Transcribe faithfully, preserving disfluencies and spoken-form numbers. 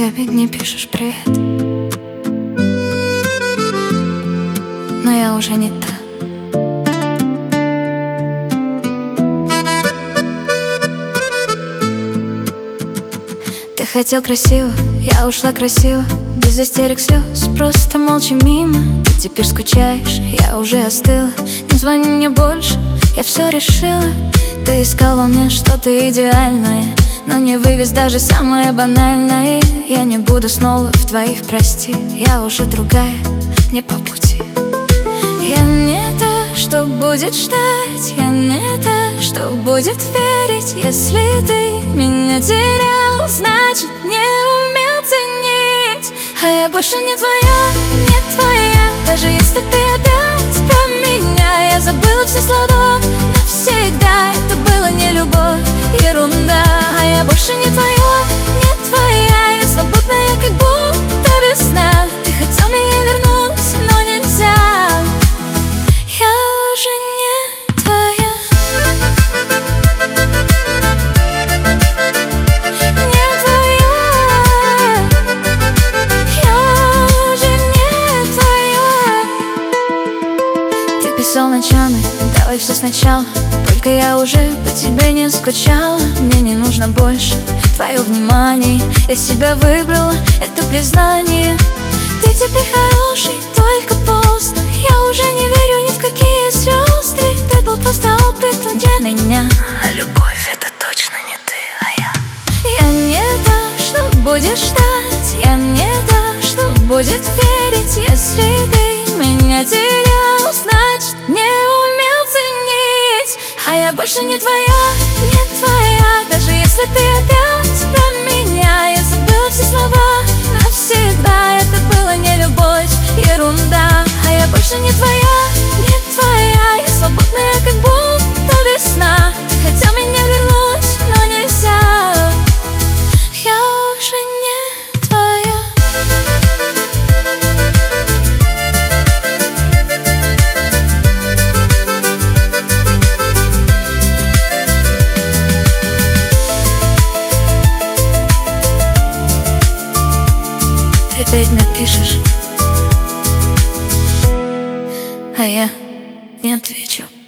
Ты опять не пишешь привет, но я уже не та. Ты хотел красиво, я ушла красиво, без истерик, слез, просто молча мимо. Ты теперь скучаешь, я уже остыла. Не звони мне больше, я все решила. Ты искал во мне что-то идеальное, но не вывез даже самое банальное. Я не буду снова в твоих прости, я уже другая, не по пути. Я не та, что будет ждать, я не та, что будет верить. Если ты меня терял, значит не умел ценить. А я больше не твоя, не твоя. Даже если ты опять про меня, я забыла все слова навсегда. Это было не любовь, ерунда. А я больше не твоя, не твоя. Я свободная, как будто весна. Ты хотел меня вернуть, но нельзя. Я уже не твоя. Не твоя. Я уже не твоя. Ты писал ночами, давай все сначала. Только я уже по тебе не скучала. Мне не нужно больше твое внимание. Я себя выбрала, это признание. Ты теперь хороший, только поздно. Я уже не верю ни в какие звезды. Ты был просто опытом для меня. А любовь — это точно не ты, а я. Я не та, что будешь ждать. Я не та, что будет верить. Если ты меня терял, значит не умел ценить. А я больше не твоя, не твоя. Даже если ты опять про меня, я забыла все слова навсегда. Это было не любовь, ерунда. А я больше не твоя, не твоя. Я свободная, как будто весна. Ты хотел меня вернуть, но нельзя. Я уже не твоя. Ты опять напишешь, а я не отвечу.